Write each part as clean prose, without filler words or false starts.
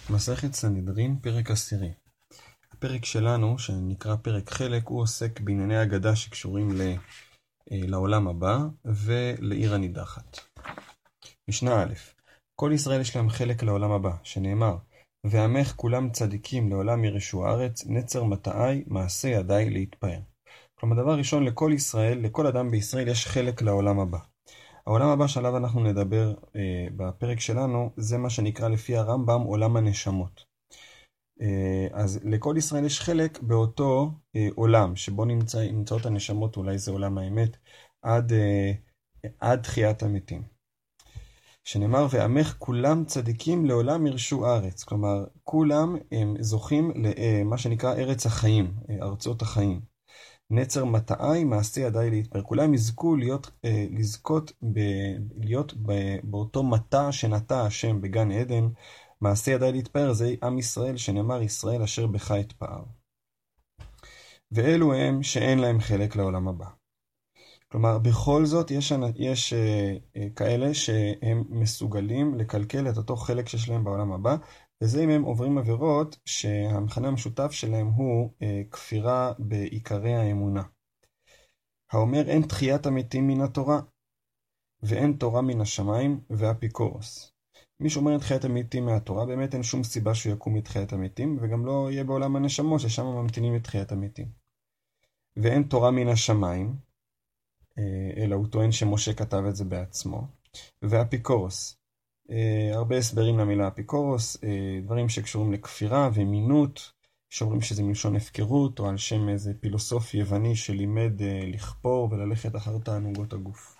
מסכת סנהדרין, פרק 10. הפרק שלנו, שנקרא פרק חלק, הוא עוסק בענייני אגדה שקשורים לעולם הבא ולעיר הנידחת. משנה א', כל ישראל יש להם חלק לעולם הבא, שנאמר, ועמך כולם צדיקים לעולם ירשו הארץ, נצר מטעי, מעשה ידיי להתפאר. כלומר, דבר ראשון, לכל ישראל, לכל אדם בישראל יש חלק לעולם הבא. העולם הבא שעליו אנחנו נדבר בפרק שלנו, זה מה שנקרא לפי הרמב"ם עולם הנשמות. אז לכל ישראל יש חלק באותו עולם, שבו נמצאות הנשמות, אולי זה עולם האמת, עד תחיית המתים. שנאמר, ועמך כולם צדיקים לעולם ירשו ארץ. כלומר, כולם הם זוכים למה שנקרא ארץ החיים, ארצות החיים. נצר מטעי, מעשה ידיי להתפאר. כולם יזכו להיות באותו מטע שנטע השם בגן עדן. מעשה ידיי להתפאר זה עם ישראל, שנאמר ישראל אשר בך אתפאר. ואלו הם שאין להם חלק לעולם הבא. כלומר, בכל זאת יש כאלה שהם מסוגלים לקלקל את אותו חלק שיש להם בעולם הבא, וזה אם הם עוברים עבירות שהמכנה המשותף שלהם הוא כפירה בעיקרי האמונה. האומר, אין תחיית המתים מן התורה, ואין תורה מן השמיים ואפיקורוס. מי שאומר את תחיית המתים מהתורה, באמת אין שום סיבה שהוא יקום מתחיית המתים, וגם לא יהיה בעולם הנשמות, ששם ממתינים את תחיית המתים. ואין תורה מן השמיים, אלא הוא טוען שמשה כתב את זה בעצמו. ואפיקורוס. הרבה הסברים למילה אפיקורוס, דברים שקשורים לכפירה ומינות, שאומרים שזה מלשון הפקרות, או על שם איזה פילוסוף יווני שלימד לכפור וללכת אחר תענוגות הגוף.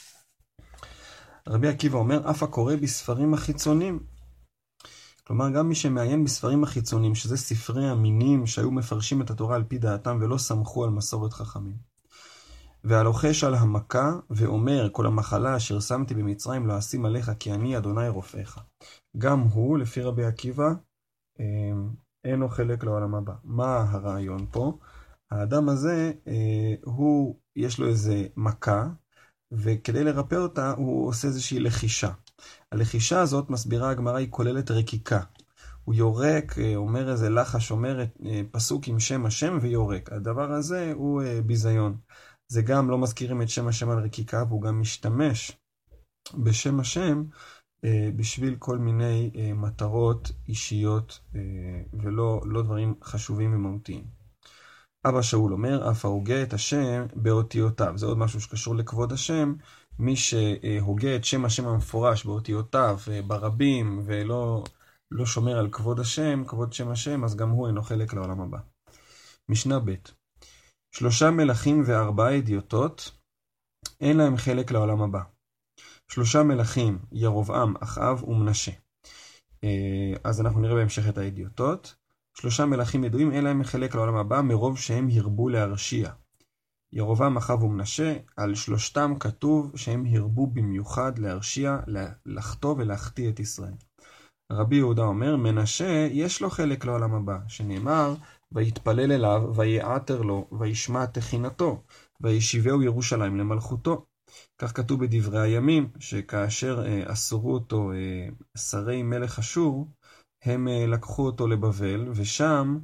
רבי עקיבא אומר, אף הקורא בספרים החיצונים. כלומר, גם מי שמעיין בספרים החיצונים, שזה ספרי המינים שהיו מפרשים את התורה על פי דעתם ולא סמכו על מסורת חכמים. והלוחש על המכה ואומר, כל המחלה אשר שמתי במצרים לא אשים עליך, כי אני אדוני רופאיך. גם הוא, לפי רבי עקיבא, אינו חלק לעולם הבא. מה הרעיון פה? האדם הזה, יש לו איזה מכה, וכדי לרפא אותה, הוא עושה איזושהי לחישה. הלחישה הזאת, מסבירה הגמרא, היא כוללת רקיקה. הוא יורק, אומר איזה לחש, אומר פסוק עם שם השם ויורק. הדבר הזה הוא ביזיון. זה גם לא מזכירים את שם השם על רקיקה, והוא גם משתמש בשם השם בשביל כל מיני מטרות אישיות ולא דברים חשובים ומהותיים. אבא שאול אומר, אף ההוגה את השם באותיותיו. זה עוד משהו שקשור לכבוד השם. מי שהוגה את שם השם המפורש באותיותיו, ברבים, ולא שומר על כבוד השם, כבוד שם השם, אז גם הוא אינו חלק לעולם הבא. משנה ב' 3 מלכים ו4 אדיוטות, אין להם חלק לעולם הבא. 3 מלכים, ירבעם, אחאב ומנשה. אז אנחנו נראה בהמשך את האדיוטות. 3 מלכים ידועים, אין להם חלק לעולם הבא, מרוב שהם הרבו להרשיע. ירבעם, אחאב ומנשה, על 3 כתוב שהם הרבו במיוחד להרשיע, לחטוא ולהחטיא את ישראל. רבי יהודה אומר, מנשה יש לו חלק לעולם הבא, שנאמר, ויתפלל אליו, ויעתר לו, וישמע תחינתו, וישיבהו ירושלים למלכותו. כך כתוב בדברי הימים, שכאשר אסרו אותו שרי מלך אשור, הם לקחו אותו לבבל, ושם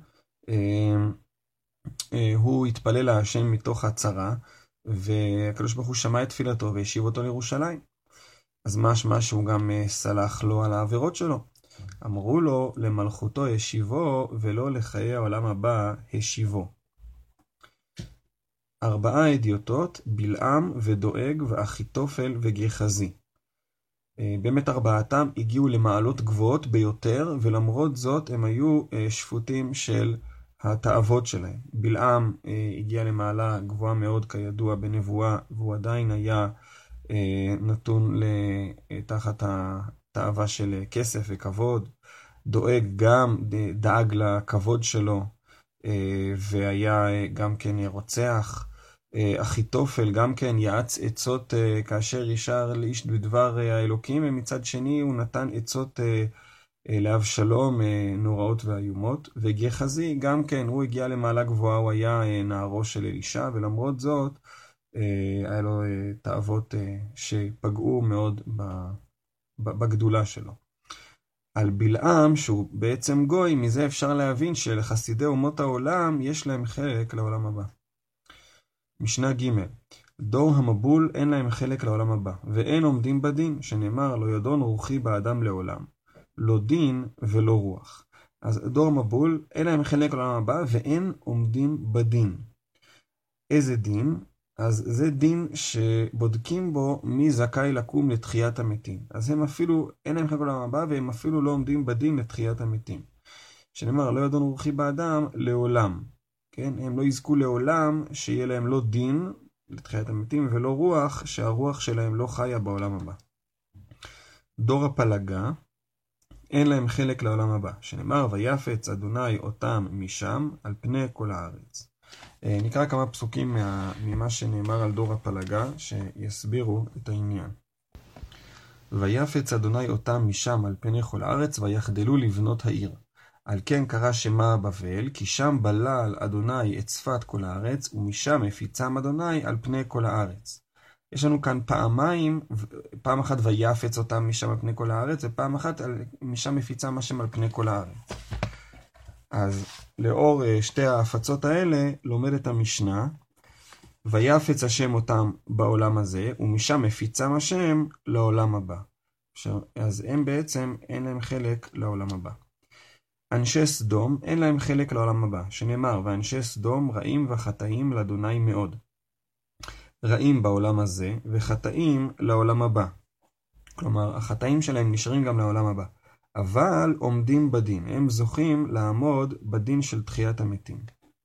הוא התפלל להשם מתוך הצרה, והקדוש ברוך הוא שמע את תפילתו, והשיב אותו לירושלים. אז משמע שהוא גם סלח לו על העבירות שלו. אמרו לו, למלכותו השיבו, ולא לחיי העולם הבא השיבו. 4 אדיוטות, בלעם ודואג ואחיתופל וגחזי. באמת 4 הגיעו למעלות גבוהות ביותר, ולמרות זאת הם היו שפוטים של התאוות שלהם. בלעם הגיע למעלה גבוהה מאוד כידוע בנבואה, והוא עדיין היה נתון תחת התאווה של כסף וכבוד. דואג גם דאג לכבוד שלו, והיה גם כן רוצח. אחיתופל גם כן יעץ עצות כאשר ישר לאיש בדבר האלוקים, ומצד שני הוא נתן עצות לאבשלום נוראות ואיומות. וגחזי גם כן, הוא הגיע למעלה גבוהה, הוא היה נערו של אלישע, ולמרות זאת היה לו תאוות שפגעו מאוד בגדולה שלו. על בלעם, שהוא בעצם גוי, מזה אפשר להבין שלחסידי אומות העולם יש להם חלק לעולם הבא. משנה ג' דור המבול אין להם חלק לעולם הבא, ואין עומדים בדין, שנאמר לא יודון רוחי באדם לעולם, לא דין ולא רוח. אז דור המבול אין להם חלק לעולם הבא, ואין עומדים בדין. איזה דין? אז זה דין שבודקים בו מי זכאי לקום לתחיית המתים. אז הם אפילו, אין להם חלק לעולם הבא, והם אפילו לא עומדים בדין לתחיית המתים. שנאמר, לא יודון רוחי באדם לעולם. כן? הם לא יזכו לעולם שיהיה להם לא דין לתחיית המתים, ולא רוח, שהרוח שלהם לא חיה בעולם הבא. דור הפלגה, אין להם חלק לעולם הבא. שנאמר, ויפץ אדוני אותם משם על פני כל הארץ. נקרא כמה פסוקים ממה שנאמר על דור הפלגה, שיסבירו את העניין. ויפץ אדוני אותם משם על פני כל הארץ, ויחדלו לבנות העיר. על כן קרא שמה בבל, כי שם בלל אדוני את שפת כל הארץ, ומשם הפיצם אדוני על פני כל הארץ. יש לנו כאן פעמיים, פעם אחת ויפץ אותם משם על פני כל הארץ, ופעם אחת משם הפיצם השם על פני כל הארץ. אז לאור שתי ההפצות האלה לומדת המשנה, ויפץ השם אותם בעולם הזה, ומשם הפיצם השם לעולם הבא. אז הם בעצם אין להם חלק לעולם הבא. אנשי סדום אין להם חלק לעולם הבא, שנאמר, ואנשי סדום רעים וחטאים לאדוני מאוד. רעים בעולם הזה וחטאים לעולם הבא. כלומר, החטאים שלהם נשארים גם לעולם הבא. אבל עומדים בדין, הם זוכים לעמוד בדין של תחיית המתים.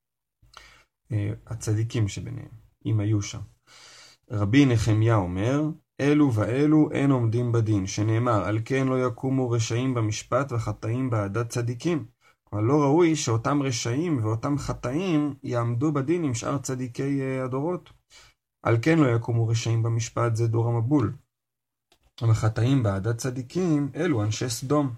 הצדיקים שביניהם, אם היו שם. רבי נחמיה אומר, אלו ואלו אין עומדים בדין, שנאמר, על כן לא יקומו רשעים במשפט וחטאים בעדת צדיקים. כלומר, לא ראוי שאותם רשעים ואותם חטאים יעמדו בדין עם שאר צדיקי הדורות. על כן לא יקומו רשעים במשפט, זה דור המבול. החטאים בעדת צדיקים, אלו אנשי סדום.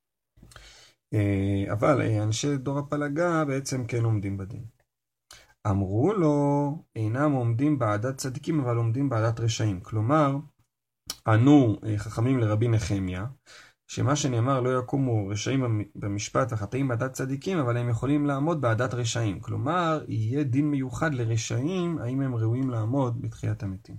אבל אנשי דור הפלגה בעצם כן עומדים בדין. אמרו לו, אינם עומדים בעדת צדיקים, אבל עומדים בעדת רשעים. כלומר, ענו חכמים לרבי נחמיה, שמה שנאמר לא יקומו רשעים במשפט וחטאים בעדת צדיקים, אבל הם יכולים לעמוד בעדת רשעים. כלומר, יהיה דין מיוחד לרשעים, האם הם ראויים לעמוד בתחיית המתים.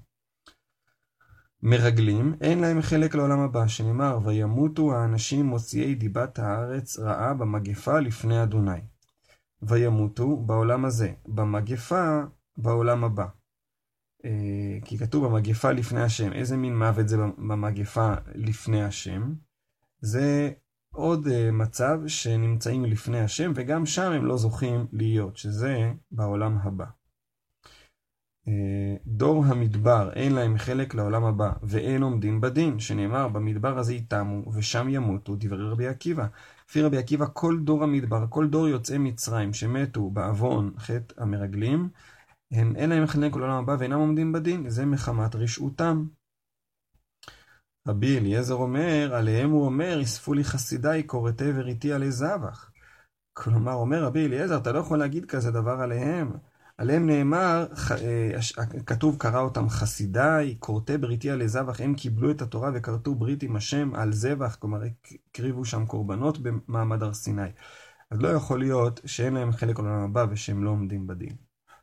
מרגלים, אין להם חלק לעולם הבא, שנאמר, וימותו האנשים מוציאי דיבת הארץ רעה במגפה לפני אדוני. וימותו בעולם הזה, במגפה בעולם הבא. כי כתוב במגפה לפני השם. איזה מין מוות זה במגפה לפני השם? זה עוד מצב שנמצאים לפני השם, וגם שם הם לא זוכים להיות, שזה בעולם הבא. דור המדבר, אין להם חלק לעולם הבא, ואין עומדים בדין, שנאמר, במדבר הזה יתמו, ושם ימותו, דברי רבי עקיבא. לפי רבי עקיבא, כל דור המדבר, כל דור יוצאי מצרים, שמתו בעוון חטא המרגלים, הם אין להם חלק לעולם הבא, ואינם עומדים בדין, זה מחמת רשעותם. רבי אליעזר אומר, עליהם הוא אומר, יספו לי חסידיי, קוראתי וריתי עלי זבח. כלומר, אומר רבי אליעזר, אתה לא יכול להגיד כזה דבר עליהם. עליהם נאמר, כתוב קרא אותם חסידיי, קורתי בריתי עלי זבח, הם קיבלו את התורה וכרתו ברית עם השם על זבח, כלומר הקריבו שם קורבנות במעמד הר סיני. אז לא יכול להיות שאין להם חלק לעולם הבא ושהם לא עומדים בדין.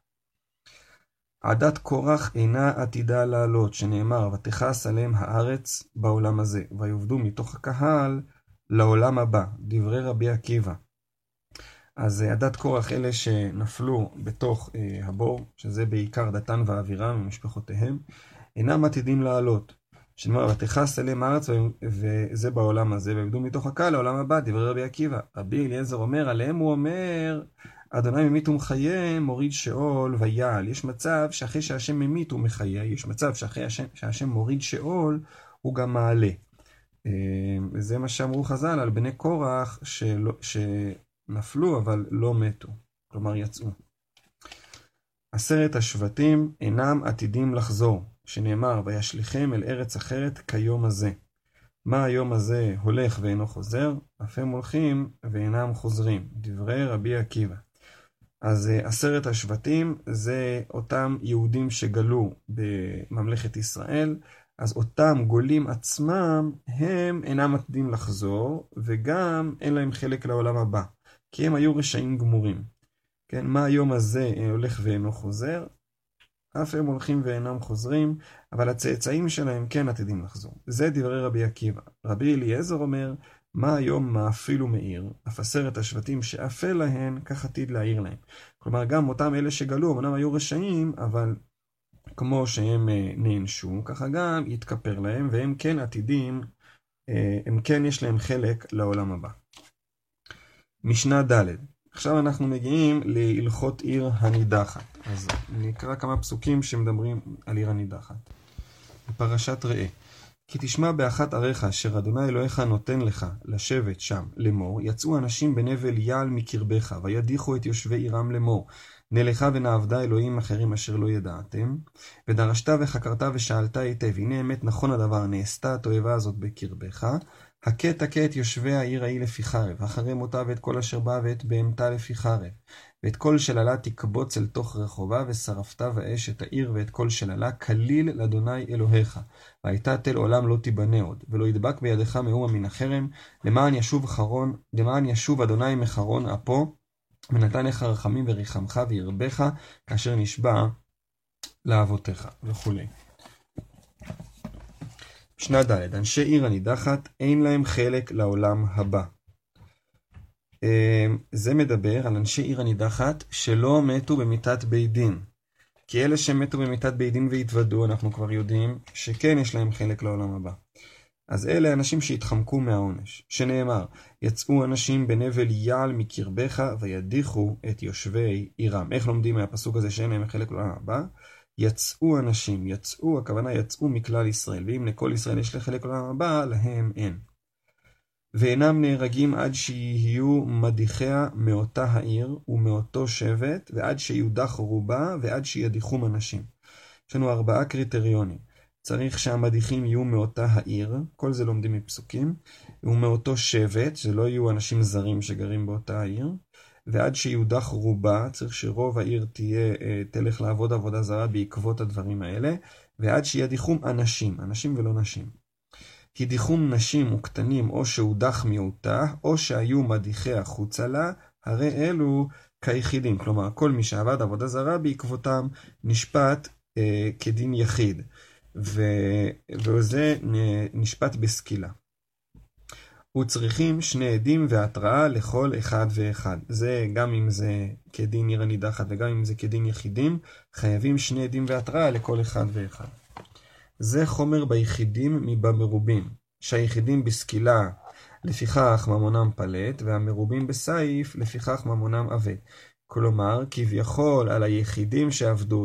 עדת קורח אינה עתידה לעלות, שנאמר, ותכעס עליהם הארץ בעולם הזה, ויובדו מתוך הקהל לעולם הבא, דברי רבי עקיבא. אז עדת קורח, אלה שנפלו בתוך הבור, שזה בעיקר דתן ואבירם ומשפחותיהם, אינם עתידים לעלות. שנאמר, ותכעס עליהם הארץ, וזה בעולם הזה, ויובדו מתוך הקהל לעולם הבא, דברי רבי עקיבא. רבי אליעזר אומר, עליהם הוא אומר, אדוני ממית ומחיה, מוריד שאול ויעל. יש מצב שאחרי שהשם ממית הוא מחיה, יש מצב שאחרי שהשם מוריד שאול הוא גם מעלה. וזה מה שאמרו חז"ל על בני קורח שנפלו אבל לא מתו, כלומר יצאו. 10 השבטים אינם עתידים לחזור, שנאמר, וישליכם אל ארץ אחרת כיום הזה. מה היום הזה הולך ואינו חוזר? אף הם הולכים ואינם חוזרים. דברי רבי עקיבא. אז 10 השבטים זה אותם יהודים שגלו בממלכת ישראל. אז אותם גולים עצמם, הם אינם עתידים לחזור, וגם אין להם חלק לעולם הבא, כי הם היו רשעים גמורים. כן, מה היום הזה הולך ואינו חוזר? אף הם הולכים ואינם חוזרים, אבל הצאצאים שלהם כן עתידים לחזור. זה דברי רבי עקיבא. רבי אליעזר אומר, מה היום מאפיל ומאיר, אף 10 השבטים שאפל להן, כך עתיד להאיר להם. כלומר, גם אותם אלה שגלו, אמנם היו רשעים, אבל כמו שהם נענשו, ככה גם יתכפר להם, והם כן עתידים, הם כן יש להם חלק לעולם הבא. משנה ד'. עכשיו אנחנו מגיעים להלכות עיר הנידחת. אז נקרא כמה פסוקים שמדברים על עיר הנידחת. בפרשת ראה. כי תשמע באחת עריך אשר אדוני אלוהיך נותן לך לשבת שם לאמור, יצאו אנשים בנבל יעל מקרבך, וידיחו את יושבי עירם לאמור, נלכה ונעבדה אלוהים אחרים אשר לא ידעתם, ודרשת וחקרת ושאלת היטב, הנה אמת נכון הדבר, נעשתה התועבה הזאת בקרבך, הכה תכה את יושבי העיר ההיא לפי חרב, אחרי מותה ואת כל אשר בא ואת בהמתה לפי חרב, ואת כל שללה תקבוץ אל תוך רחובה, ושרפת באש את העיר ואת כל שללה, כליל לאדוני אלוהיך, והייתה תל עולם לא תיבנה עוד, ולא ידבק בידך מאומה מן החרם, למען ישוב אדוני מחרון אפו, ונתן לך רחמים וריחמך וירבך, כאשר נשבע לאבותיך, וכו'. משנה ד'. אנשי עיר הנידחת אין להם חלק לעולם הבא. זה מדבר על אנשי עיר הנידחת שלא מתו במיתת בית דין. כי אלה שמתו במיתת בית דין והתוודו, אנחנו כבר יודעים שכן יש להם חלק לעולם הבא. אז אלה אנשים שהתחמקו מהעונש, שנאמר, יצאו אנשים בנבל יעל מקרבך וידיחו את יושבי עירם. איך לומדים מהפסוק הזה שאין להם חלק לעולם הבא? יצאו אנשים, יצאו, הכוונה יצאו מכלל ישראל, ואם לכל ישראל יש לחלק לעולם הבא, להם אין. ואינם נהרגים עד שיהיו מדיחיה מאותה העיר ומאותו שבט, ועד שיודח רובה ועד שידיחום אנשים. יש לנו 4 קריטריונים. צריך שהמדיחים יהיו מאותה העיר, כל זה לומדים מפסוקים, ומאותו שבט, שלא יהיו אנשים זרים שגרים באותה העיר, ועד שיודח רובה, צריך שרוב העיר תלך לעבוד עבודה זרה בעקבות הדברים האלה, ועד שידיחום אנשים ולא נשים. כי דיחום נשים וקטנים או שהודח מיעוטה, או שהיו מדיחי חוצה לה, הרי אלו כיחידים. כלומר, כל מי שעבד עבודה זרה בעקבותם נשפט כדין יחיד. וזה נשפט בסקילה. וצריכים 2 עדים והתראה לכל אחד ואחד. זה גם אם זה כדין עיר הנידחת וגם אם זה כדין יחידים, חייבים 2 עדים והתראה לכל אחד ואחד. זה חומר ביחידים מבמרובים, שהיחידים בסקילה לפיכך ממונם פלט, והמרובים בסייף לפיכך ממונם עבד. כלומר, כביכול על היחידים שעבדו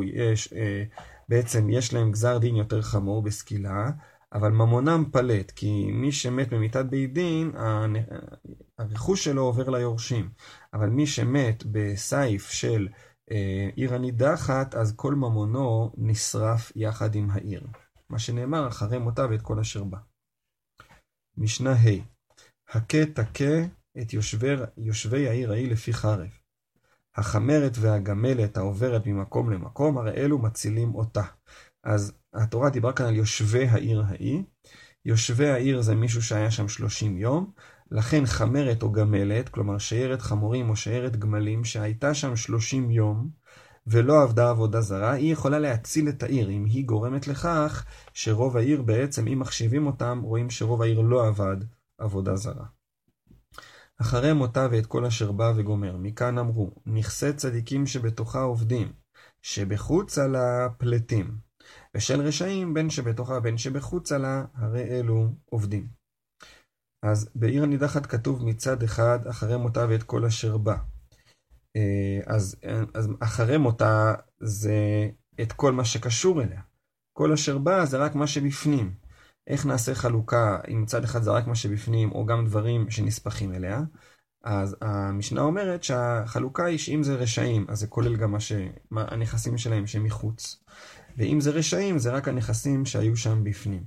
בעצם יש להם גזר דין יותר חמור בסקילה, אבל ממונם פלט, כי מי שמת במיתת בית דין, הרכוש שלו עובר ליורשים. אבל מי שמת בסייף של עיר הנידחת, אז כל ממונו נשרף יחד עם העיר. מה שנאמר, אחרי מותה ואת כל אשר בא. משנה ה'. הכה תכה את יושבי העיר ההיא לפי חרב. החמרת והגמלת העוברת ממקום למקום, הרי אלו מצילים אותה. אז התורה דיברה כאן על יושבי העיר ההיא. יושבי העיר זה מישהו שהיה שם 30 יום, לכן חמרת או גמלת, כלומר שיירת חמורים או שיירת גמלים שהייתה שם 30 יום, ולא עבדה עבודה זרה, היא יכולה להציל את העיר, אם היא גורמת לכך שרוב העיר בעצם, אם מחשיבים אותם, רואים שרוב העיר לא עבד עבודה זרה. אחרי מותה ואת כל אשר בא וגומר, מכאן אמרו, נכסי צדיקים שבתוכה עובדים, שבחוץ על הפלטים, ושל רשעים בין שבתוכה בין שבחוץ עלה, הרי אלו עובדים. אז בעיר הנידחת כתוב מצד אחד, אחרי מותה ואת כל אשר בא. אז אחרי מותה זה את כל מה שקשור אליה. כל אשר בא זה רק מה שבפנים. איך נעשה חלוקה אם מצד אחד זה רק מה שבפנים או גם דברים שנספחים אליה? אז המשנה אומרת שהחלוקה היא שאם זה רשעים, אז זה כולל גם הנכסים שלהם שמחוץ. ואם זה רשעים, זה רק הנכסים שהיו שם בפנים.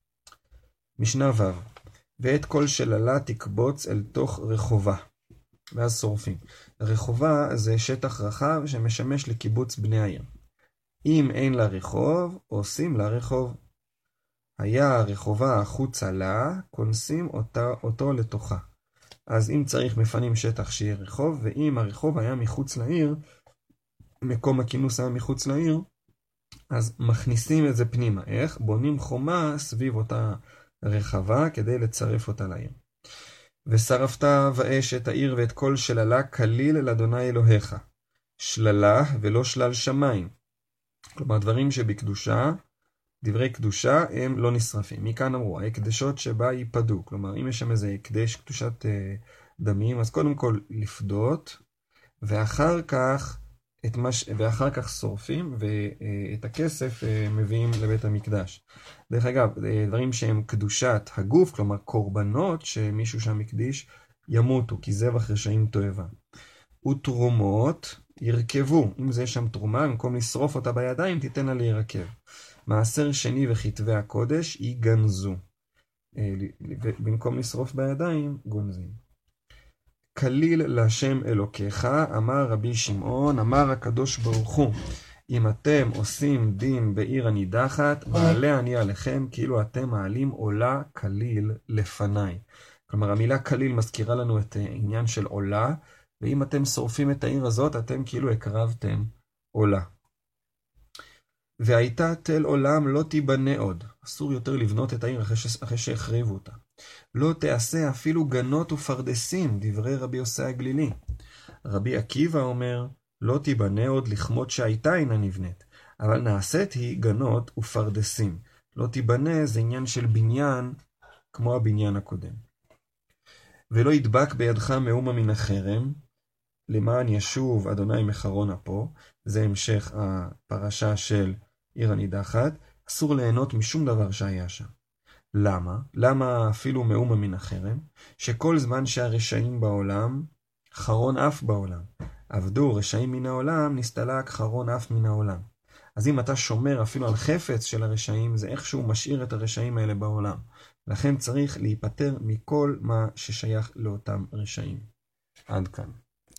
משנה ו'. ואת כל שללה תקבוץ אל תוך רחובה. ואז שורפים. רחובה זה שטח רחב שמשמש לקיבוץ בני העיר. אם אין לה רחוב, עושים לה רחוב. היה רחובה החוצה לה, כונסים אותו לתוכה. אז אם צריך מפנים שטח שיהיה רחוב, ואם הרחוב היה מחוץ לעיר, מקום הכינוס היה מחוץ לעיר, אז מכניסים את זה פנימה. איך? בונים חומה סביב אותה רחבה כדי לצרף אותה לעיר. ושרפת ואש את העיר ואת כל שללה כליל אל אדוני אלוהיך. שללה ולא שלל שמיים. כלומר, דברים שבקדושה, דברי קדושה הם לא נשרפים. מכאן אמרו, ההקדשות שבה ייפדו. כלומר, אם יש שם איזה הקדש, קדושת דמים, אז קודם כל לפדות, ואחר כך שורפים, ואת הכסף מביאים לבית המקדש. דרך אגב, דברים שהם קדושת הגוף, כלומר קורבנות שמישהו שם מקדיש, ימותו, כי זבח רשעים תועבה. ותרומות ירכבו, אם זה שם תרומה, במקום לשרוף אותה בידיים, תיתן לה להירקב. מעשר שני וכתבי הקודש ייגנזו. במקום לשרוף בידיים, גונזים. כליל להשם אלוקיך, אמר רבי שמעון, אמר הקדוש ברוך הוא, אם אתם עושים דין בעיר הנידחת, מעלה אני עליכם, כאילו אתם מעלים עולה כליל לפניי. כלומר, המילה כליל מזכירה לנו את העניין של עולה, ואם אתם שורפים את העיר הזאת, אתם כאילו הקרבתם עולה. והייתה תל עולם לא תיבנה עוד. אסור יותר לבנות את העיר אחרי שהחריבו אותה. לא תעשה אפילו גנות ופרדסים, דברי רבי יוסי הגלילי. רבי עקיבא אומר, לא תיבנה עוד לכמות שהייתה אינה נבנית, אבל נעשית היא גנות ופרדסים. לא תיבנה זה עניין של בניין, כמו הבניין הקודם. ולא ידבק בידך מאומה מן החרם, למען ישוב אדוני מחרון אפו, זה המשך הפרשה של עיר הנידחת, אסור ליהנות משום דבר שהיה שם. למה? למה אפילו מאומה מן החרם? שכל זמן שהרשעים בעולם, חרון אף בעולם. עבדו רשעים מן העולם, נסתלק חרון אף מן העולם. אז אם אתה שומר אפילו על חפץ של הרשעים, זה איכשהו משאיר את הרשעים האלה בעולם. לכן צריך להיפטר מכל מה ששייך לאותם רשעים. עד כאן.